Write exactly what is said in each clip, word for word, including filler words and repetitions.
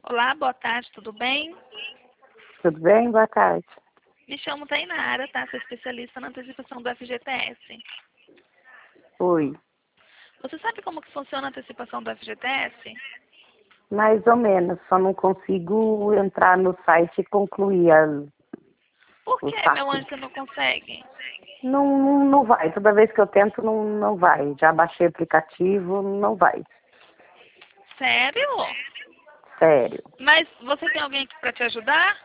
Olá, boa tarde, tudo bem? Tudo bem? Boa tarde. Me chamo Tainara, tá? Sou especialista na antecipação do F G T S. Oi. Você sabe como que funciona a antecipação do F G T S? Mais ou menos, só não consigo entrar no site e concluir as, Por o que, meu saque. anjo, você não consegue? Não, não, não vai. Toda vez que eu tento, não, não vai. Já baixei o aplicativo, não vai. Sério? Sério. Mas você tem alguém aqui para te ajudar?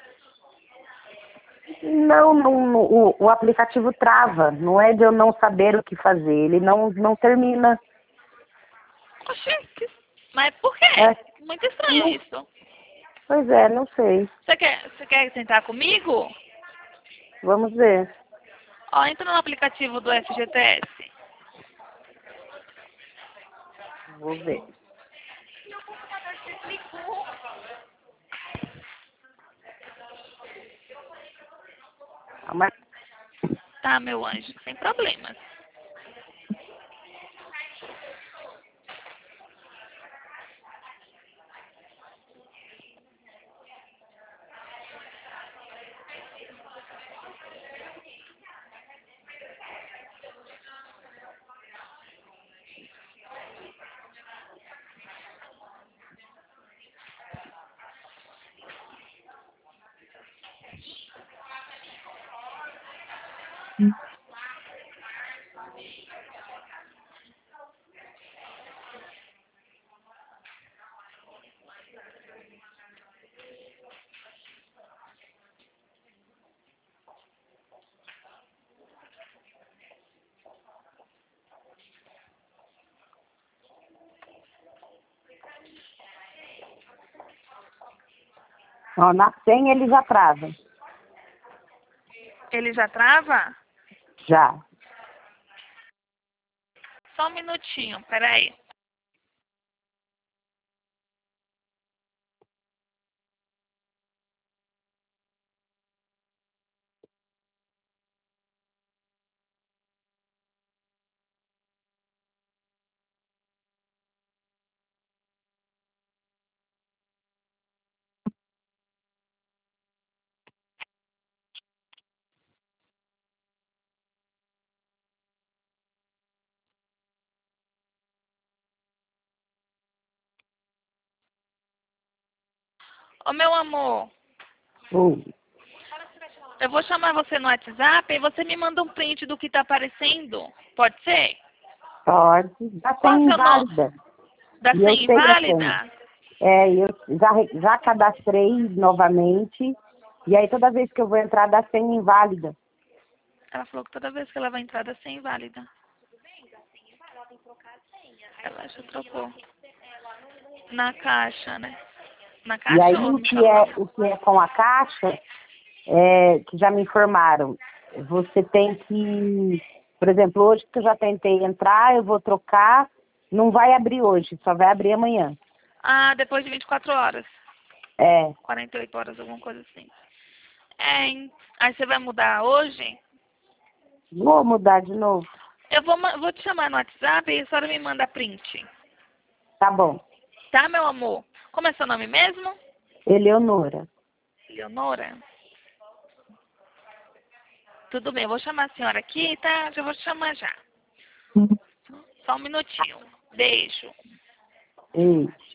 Não, não, não, o, o aplicativo trava. Não é de eu não saber o que fazer. Ele não, não termina. Oxê, que... mas por quê? É, Muito estranho não, isso. pois é, não sei. Você quer, você quer sentar comigo? Vamos ver. Ó, entra no aplicativo do F G T S. Vou ver. Mas, Tá, meu anjo, sem problemas. ó, na senha ele já trava. Ele já trava? Já. Só um minutinho, peraí. Ô, meu amor, Oi. eu vou chamar você no WhatsApp e você me manda um print do que tá aparecendo. Pode ser? Pode. Já Qual tem o seu nome? inválida. Da E eu senha sei a senha. inválida? É, eu já, re- já cadastrei novamente. E aí toda vez que eu vou entrar dá senha inválida. Ela falou que toda vez que ela vai entrar da senha inválida. Ela já trocou. Na caixa, né? Na E aí caixa ou o no que é, celular? o que é com a caixa, é, que já me informaram, você tem que, por exemplo, hoje que eu já tentei entrar, eu vou trocar, não vai abrir hoje, só vai abrir amanhã. Ah, depois de vinte e quatro horas. É, quarenta e oito horas, alguma coisa assim. É, hein? Aí você vai mudar hoje? vou mudar de novo. Eu vou, ma- vou te chamar no WhatsApp e a senhora me manda print. Tá bom. Tá, meu amor? Como é seu nome mesmo? Eleonora. Leonora? Tudo bem, eu vou chamar a senhora aqui, tá? Já vou te chamar já. Só um minutinho. Beijo. Ei.